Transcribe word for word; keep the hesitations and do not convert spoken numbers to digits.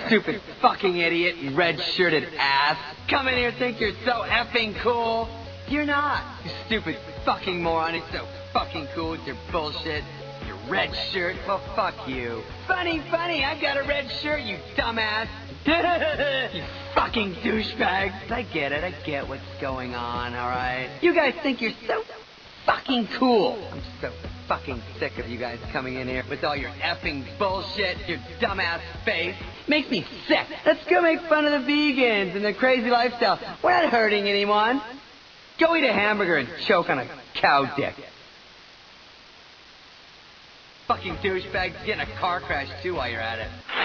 stupid fucking idiot, you red-shirted ass. Come in here and think you're so effing cool. You're not, you stupid fucking moron. You're so fucking cool with your bullshit. Your red shirt, well, fuck you. Funny, funny, I've got a red shirt, you dumbass. You fucking douchebags. I get it, I get what's going on, alright? You guys think you're so fucking cool. I'm so fucking sick of you guys coming in here with all your effing bullshit, your dumbass face. Makes me sick. Let's go make fun of the vegans and their crazy lifestyle. We're not hurting anyone. Go eat a hamburger and choke on a cow dick. Fucking douchebags, get in a car crash too while you're at it.